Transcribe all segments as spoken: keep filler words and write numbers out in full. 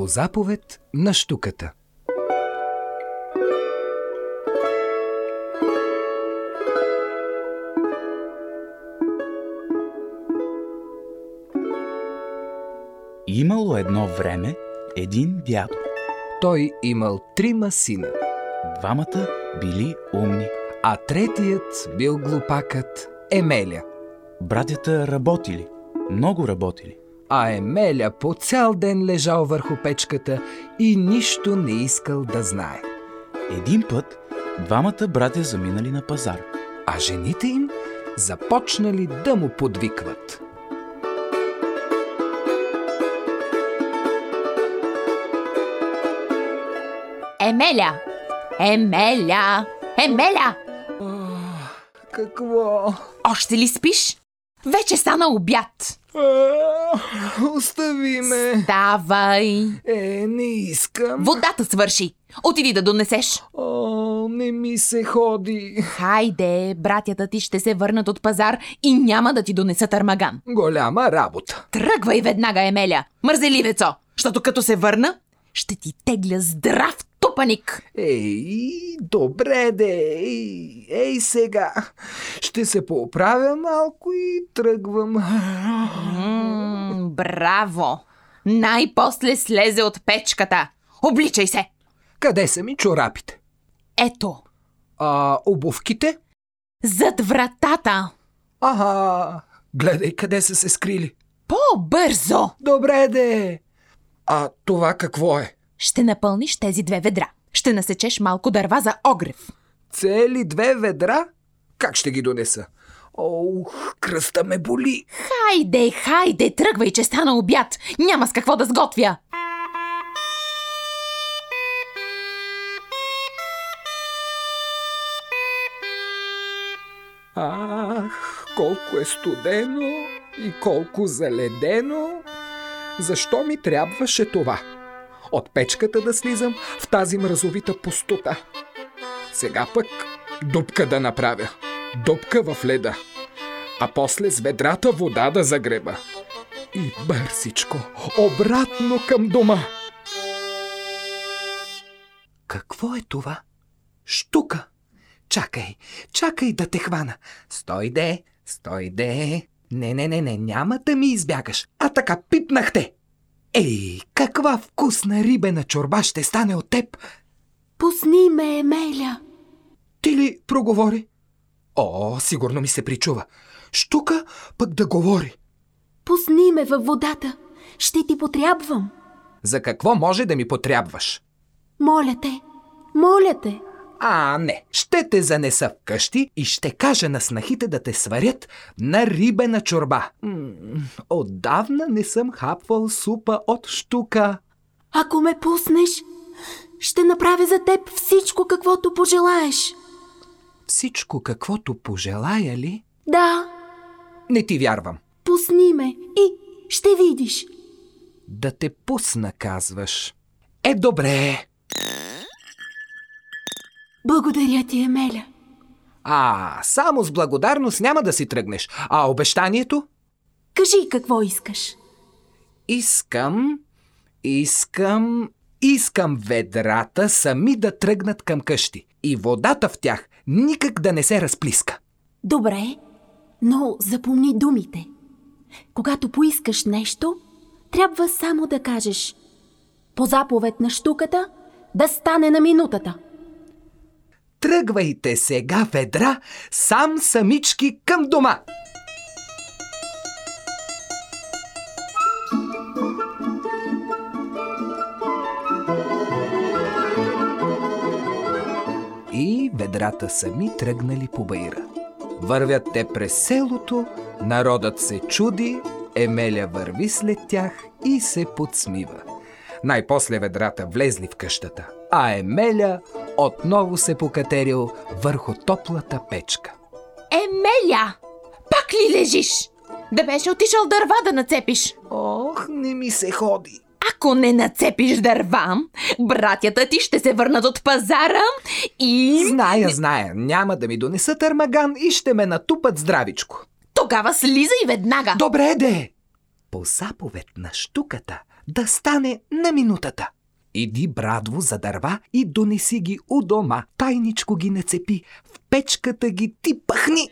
По заповед на щуката. Имало едно време един дядо. Той имал трима сина. Двамата били умни. А третият бил глупакът Емеля. Братята работили, много работили. А Емеля по цял ден лежал върху печката и нищо не искал да знае. Един път двамата братя заминали на пазар. А жените им започнали да му подвикват. Емеля! Емеля! Емеля! А, какво? Още ли спиш? Вече стана обяд. А, остави ме. Давай! Е, не искам. Водата свърши. Отиди да донесеш. О, не ми се ходи. Хайде, братята ти ще се върнат от пазар и няма да ти донесат армаган. Голяма работа. Тръгвай веднага, Емеля, мързеливецо, защото като се върна, ще ти тегля здрав тупаник. Ей, добре де. Ей, ей сега. Ще се поправя малко и тръгвам. М, браво! Най-после слезе от печката. Обличай се. Къде са ми чорапите? Ето, А обувките? зад вратата. Ага, гледай къде са се скрили. По-бързо! Добре де. А това какво е? Ще напълниш тези две ведра. Ще насечеш малко дърва за огрев. Цели две ведра? Как ще ги донеса? Ох, кръста ме боли. Хайде, хайде, тръгвай, че стана обяд. Няма с какво да сготвя. Ах, колко е студено и колко заледено. Защо ми трябваше това? От печката да слизам в тази мразовита пустота. Сега пък дупка да направя. Дупка в леда. А после с ведрата вода да загреба. И бързичко, обратно към дома. Какво е това? Щука. Чакай, чакай да те хвана. Стой де, стой де. Не, не, не, не, няма да ми избягаш. А така пипнахте. Ей, каква вкусна рибена чорба ще стане от теб. Пусни ме, Емеля. Ти ли проговори? О, сигурно ми се причува. Щука пък да говори. Пусни ме във водата. Ще ти потрябвам. За какво може да ми потрябваш? Моля те, моля те. А, не, ще те занеса вкъщи и ще кажа на снахите да те сварят на рибена чорба. М- отдавна не съм хапвал супа от щука. Ако ме пуснеш, ще направя за теб всичко, каквото пожелаеш. Всичко, каквото пожелая ли? Да, Не ти вярвам. пусни ме и ще видиш. Да те пусна, казваш. Е, добре. Благодаря ти, Емеля. А, само с благодарност няма да си тръгнеш. А обещанието? Кажи какво искаш. Искам, искам, искам ведрата сами да тръгнат към къщи и водата в тях никак да не се разплиска. Добре, но запомни думите. Когато поискаш нещо, трябва само да кажеш: по заповед на щуката да стане на минутата. Тръгвайте сега ведра сам самички към дома. И ведрата сами тръгнали по баира. Вървят те през селото, народът се чуди, Емеля върви след тях и се подсмива. Най-после ведрата влезли в къщата, а Емеля отново се покатерил върху топлата печка. Емеля! Пак ли лежиш? Да беше отишъл дърва да нацепиш. Ох, не ми се ходи. Ако не нацепиш дърва, братята ти ще се върнат от пазара и... Зная, зная, няма да ми донесат армаган и ще ме натупат здравичко. Тогава слизай веднага. Добре де! По заповед на щуката да стане на минутата. Иди, брадво, за дърва и донеси ги у дома. Тайничко ги нацепи, в печката ги ти пъхни.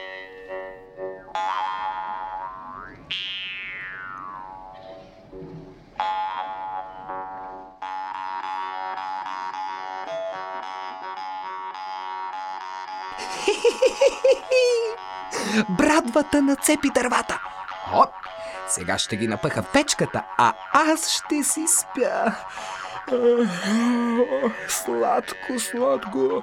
Брадвата нацепи дървата. Оп! Сега ще ги напъха в печката, а аз ще си спя. Сладко, сладко.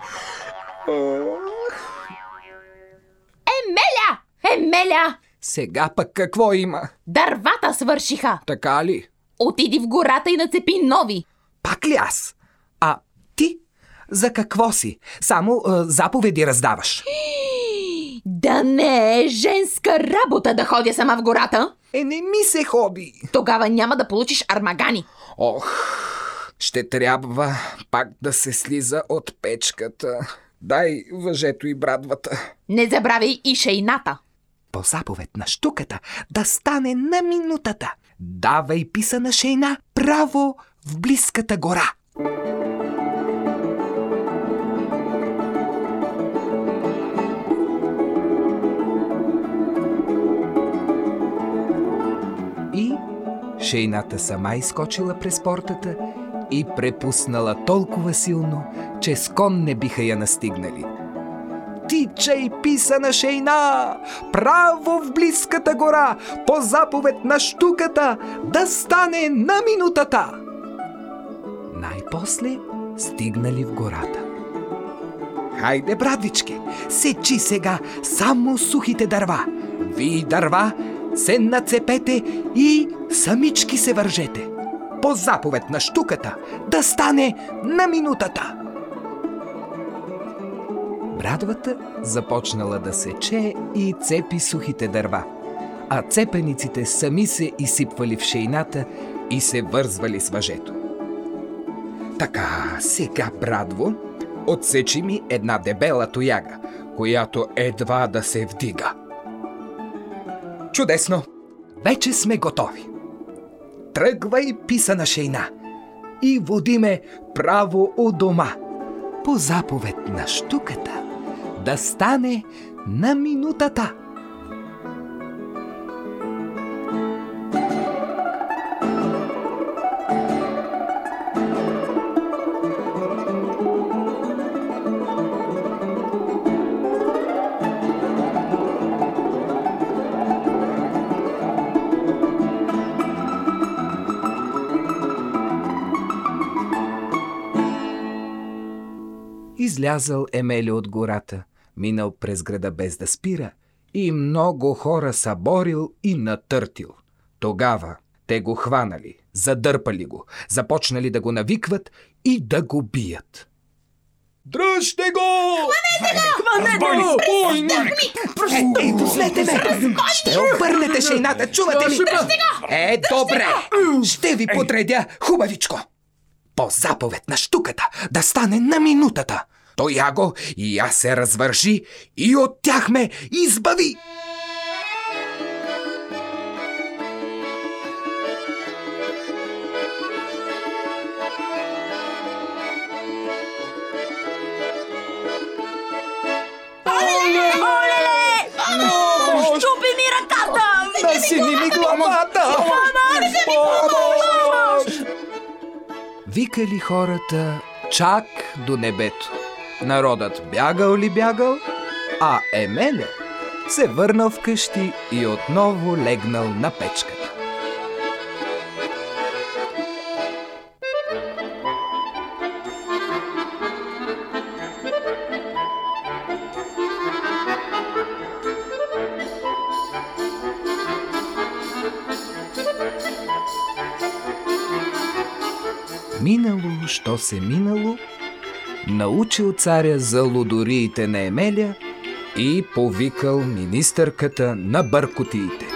Емеля! Емеля! Сега пък какво има? Дървата свършиха! Така ли? Отиди в гората и нацепи нови! Пак ли аз? А ти? За какво си? Само а, заповеди раздаваш. Да не е женска работа да ходя сама в гората. Е, не ми се ходи. Тогава няма да получиш армагани. Ох, ще трябва пак да се слиза от печката. Дай въжето и брадвата. Не забравяй и шейната. По заповед на щуката да стане на минутата. Давай писана шейна право в близката гора. И шейната сама изскочила през портата и препуснала толкова силно, че с кон не биха я настигнали. Тичай, писана шейна, право в близката гора, по заповед на щуката, да стане на минутата. Най-после стигнали в гората. Хайде, брадвички, сечи сега само сухите дърва. Вие дърва се нацепете и самички се вържете. По заповед на щуката да стане на минутата. Брадвата започнала да сече и цепи сухите дърва, а цепениците сами се изсипвали в шейната и се вързвали с въжето. Така, сега, брадво, отсечи ми една дебела тояга, която едва да се вдига. Чудесно! Вече сме готови. Тръгвай, писана шейна, и води ме право у дома, по заповед на щуката, да стане на минутата. Излязъл Емеля от гората, минал през града без да спира и много хора съборил и натъртил. Тогава те го хванали, задърпали го, започнали да го навикват и да го бият. Дръжте го! Хванете го! Хванете го! Е, пуснете ме! Ще обърнете шейната, чувате ли? Е, добре! Ще ви подредя хубавичко! По заповед на щуката да стане на минутата. Тояго и аз се развърши и от тях ме избави. Оле, оле! Щупи ми ръката! Насини ми главата! Викали хората чак до небето. Народът бягал ли бягал, а Емеля се върнал вкъщи и отново легнал на печката. Минало, що се минало, научил царя за лудориите на Емеля и повикал министърката на бъркотиите.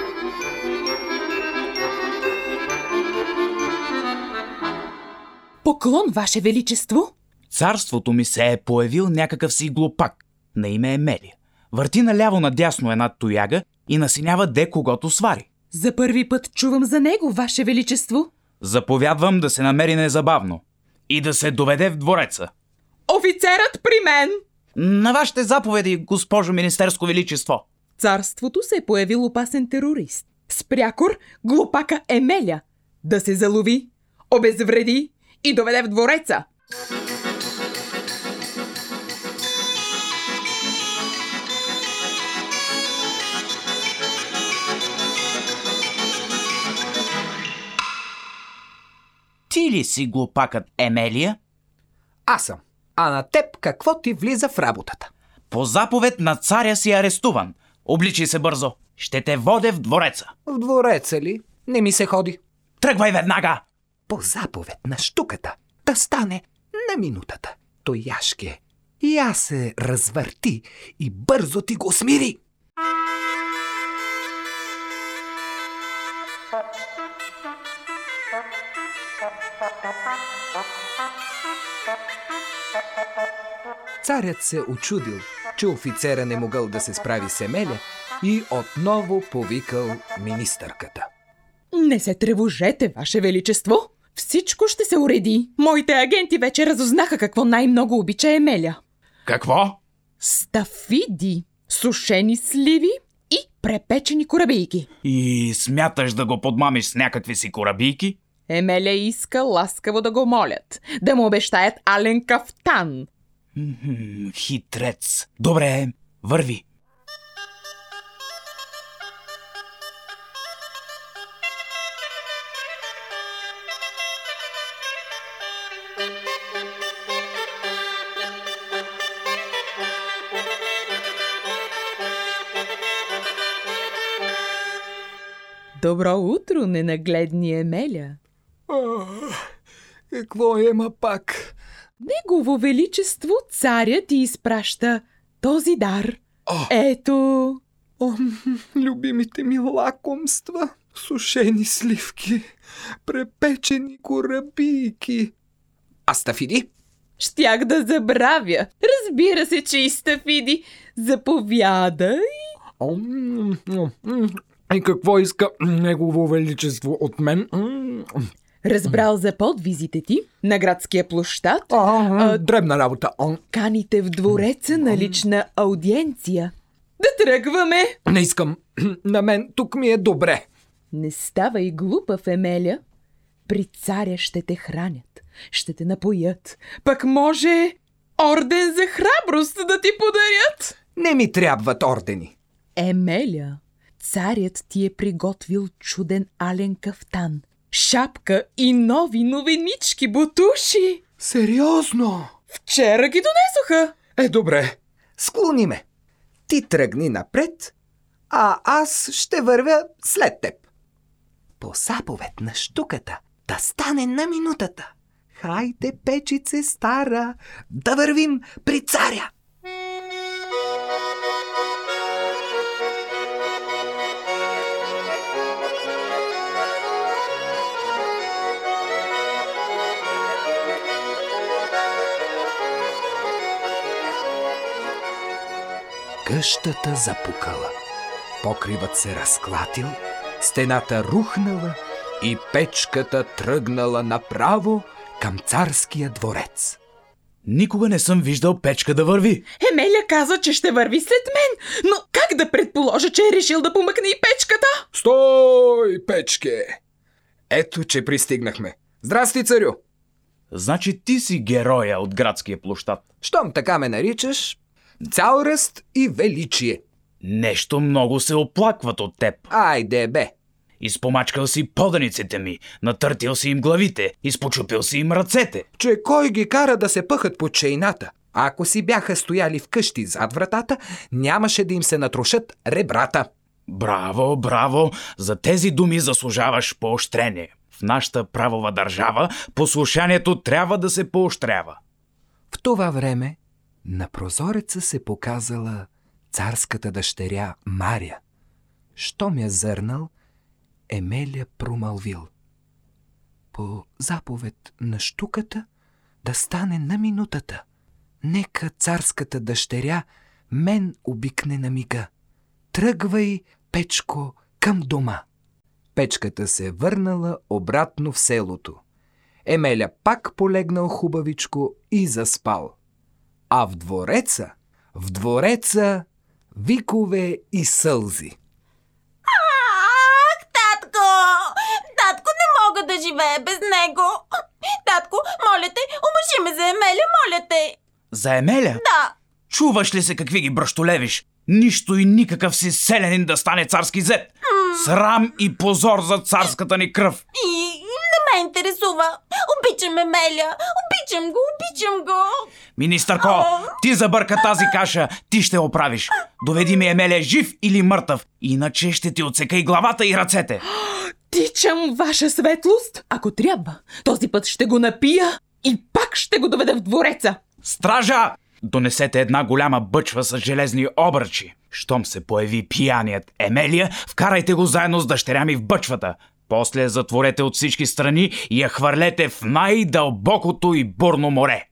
Поклон, Ваше Величество! Царството ми се е появил някакъв си глупак на име Емелия. Върти наляво надясно една тояга и насинява де когото свари. За първи път чувам за него, Ваше Величество. Заповядвам да се намери незабавно и да се доведе в двореца. Офицерът при мен! На вашите заповеди, госпожо Министерско величество. В царството се е появил опасен терорист. С прякор глупака Емеля да се залови, обезвреди и доведе в двореца. Ти ли си глупакът Емелия? Аз съм. А на теб какво ти влиза в работата? По заповед на царя си арестуван. Обличай се бързо. Ще те водя в двореца. В двореца ли? Не ми се ходи. Тръгвай веднага! По заповед на щуката да стане на минутата. Той яшки е. И аз се развърти и бързо ти го смири. Царят се очудил, че офицера не могъл да се справи с Емеля и отново повикал министърката. Не се тревожете, Ваше Величество. Всичко ще се уреди. Моите агенти вече разузнаха какво най-много обича Емеля. Какво? Стафиди, сушени сливи и препечени корабийки. И смяташ да го подмамиш с някакви си корабийки? Емеля иска ласкаво да го молят, да му обещаят ален кафтан. М-м, хитрец. Добре, върви. Добро утро, ненагледни Емеля. А, какво има пак? Негово величество царя ти изпраща този дар. О! Ето. О, любимите ми лакомства, сушени сливки, препечени корабийки. А стафиди? Щях да забравя. Разбира се, че и стафиди. Заповядай. О, м, м, м. И какво иска негово величество от мен? М, Разбрал за подвизите ти на градския площад. А, А, дребна работа. А, Каните в двореца на лична аудиенция. Да тръгваме. не искам. На мен тук ми е добре. Не ставай глупав, Емеля. При царя ще те хранят, ще те напоят. Пък може орден за храброст да ти подарят. Не ми трябват ордени. Емеля, царят ти е приготвил чуден ален кафтан, шапка и нови новенички бутуши. Сериозно? Вчера ги донесоха. Е, добре. Склони ме. Ти тръгни напред, а аз ще вървя след теб. По заповед на щуката да стане на минутата. Хайде, печице стара, да вървим при царя. Къщата запукала, покривът се разклатил, стената рухнала и печката тръгнала направо към царския дворец. Никога не съм виждал печка да върви. Емеля каза, че ще върви след мен, но как да предположа, че е решил да помъкне и печката? Стой, печке! Ето, че пристигнахме. Здрасти, царю! Значи ти си героя от градския площад. Щом така ме наричаш, цял ръст и величие. Нещо много се оплакват от теб. Айде, бе! Изпомачкал си поданиците ми, натъртил си им главите, изпочупил си им ръцете. Че кой ги кара да се пъхат под чейната? А ако си бяха стояли вкъщи зад вратата, нямаше да им се натрошат ребрата. Браво, браво! За тези думи заслужаваш поощрение. В нашата правова държава послушанието трябва да се поощрява. В това време на прозореца се показала царската дъщеря Мария. Щом я зърнал, Емеля промълвил: по заповед на щуката да стане на минутата. Нека царската дъщеря мен обикне на мига. Тръгвай, печко, към дома. Печката се върнала обратно в селото. Емеля пак полегнал хубавичко и заспал. А в двореца, в двореца викове и сълзи. Ах, татко! Татко, не мога да живея без него. Татко, моля те, омъжи ме за Емеля, моля те. За Емеля? Да. Чуваш ли се какви ги бръщолевиш? Нищо и никакъв си селянин да стане царски зет. Срам и позор за царската ни кръв. И не ме интересува. Обичам Емеля. Обичам го, обичам го. Министърко, ти забърка тази каша, ти ще оправиш. Доведи ми Емеля жив или мъртъв, иначе ще ти отсека и главата и ръцете. Тичам, ваша светлост. Ако трябва, този път ще го напия и пак ще го доведа в двореца. Стража! Донесете една голяма бъчва с железни обръчи. Щом се появи пияният Емелия, вкарайте го заедно с дъщеря ми в бъчвата. После затворете от всички страни и я хвърлете в най-дълбокото и бурно море.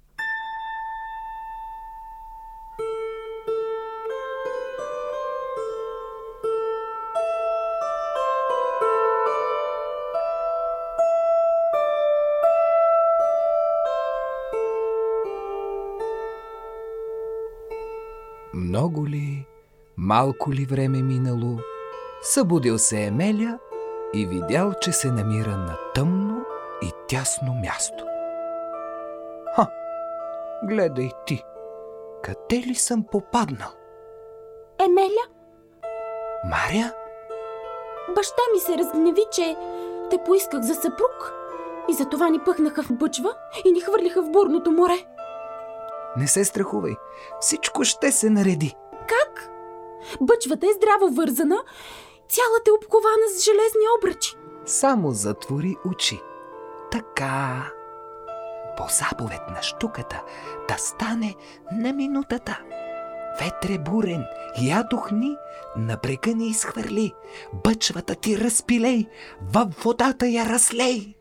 Много ли, малко ли време минало, събудил се Емеля и видял, че се намира на тъмно и тясно място. Ха, гледай ти, къде ли съм попаднал? Емеля, Маря? баща ми се разгневи, че те поисках за съпруг и затова ни пъхнаха в бъчва и ни хвърлиха в бурното море. Не се страхувай, всичко ще се нареди. Как? Бъчвата е здраво вързана, цялата е обкована с железни обръчи. Само затвори очи. Така. По заповед на щуката да стане на минутата. Ветре бурен, ядохни, на брега ни изхвърли. Бъчвата ти разпилей, във водата я разлей.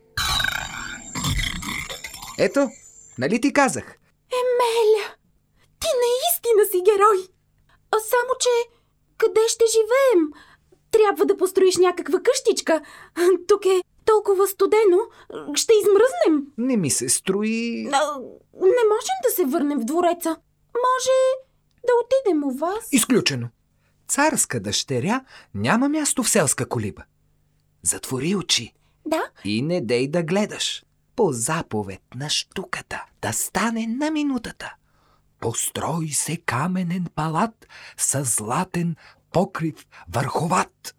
Ето, нали ти казах? Емеля, ти наистина си герой. А само, че къде ще живеем? Трябва да построиш някаква къщичка. Тук е толкова студено. Ще измръзнем. Не ми се строи... А, не можем да се върнем в двореца. Може да отидем у вас. Изключено. Царска дъщеря няма място в селска колиба. Затвори очи. Да? И не дей да гледаш. По заповед на щуката да стане на минутата. Построи се каменен палат с златен покрив върховат.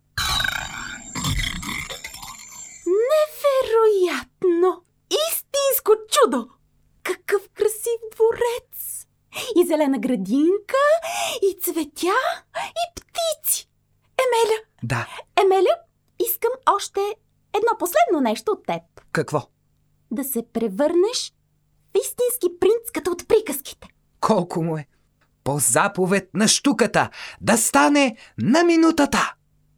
Невероятно! Истинско чудо! Какъв красив дворец! И зелена градинка, и цветя, и птици! Емеля! Да. Емеля, искам още едно последно нещо от теб. Какво? Да се превърнеш в истински принц, като от приказките. Колко му е? По заповед на щуката да стане на минутата.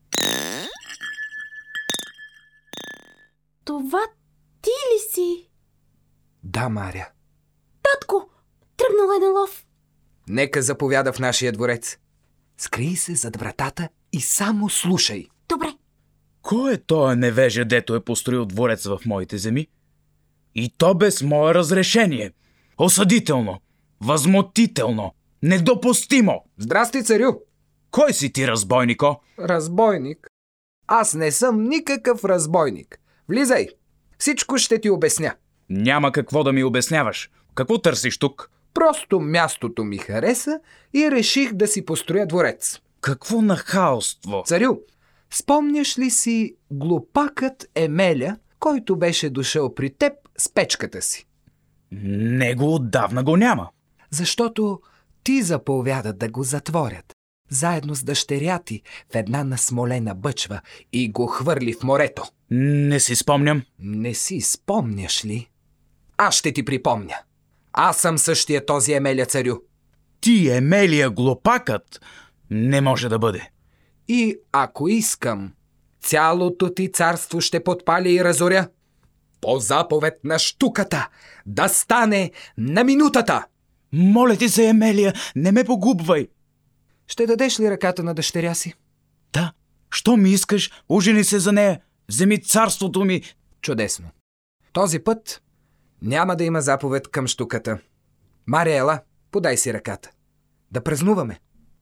Това ти ли си? Да, Маря. Татко, тръгнал е на лов. Нека заповяда в нашия дворец. Скрий се зад вратата и само слушай. Добре. Кой е тоя невежа, дето е построил дворец в моите земи? И то без мое разрешение. Осъдително, възмутително, недопустимо. Здрасти, царю! Кой си ти, разбойнико? Разбойник? Аз не съм никакъв разбойник. Влизай! Всичко ще ти обясня. Няма какво да ми обясняваш. Какво търсиш тук? Просто мястото ми хареса и реших да си построя дворец. Какво нахалство? Царю, спомняш ли си глупакът Емеля, който беше дошъл при теб с печката си? Него отдавна го няма. Защото ти заповяда да го затворят, заедно с дъщеря ти в една насмолена бъчва и го хвърли в морето. Не си спомням. Не си спомняш ли? Аз ще ти припомня. Аз съм същия този Емеля, царю. Ти, Емелия, глупакът, не може да бъде. И ако искам, цялото ти царство ще подпаля и разоря. По заповед на щуката да стане на минутата. Моля ти се, Емелия, не ме погубвай. Ще дадеш ли ръката на дъщеря си? Да, Що ми искаш, ожени се за нея. Вземи царството ми. Чудесно. Този път няма да има заповед към щуката. Мария, ела, подай си ръката. Да празнуваме.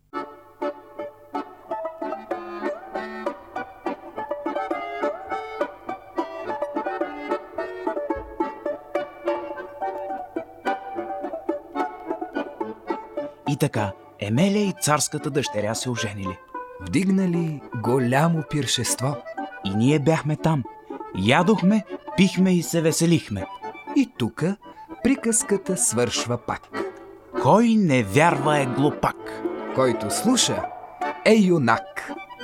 И така, Емелия и царската дъщеря се оженили. Вдигнали голямо пиршество. И ние бяхме там. Ядохме, пихме и се веселихме. И тука приказката свършва пак. Кой не вярва е глупак. Който слуша е юнак.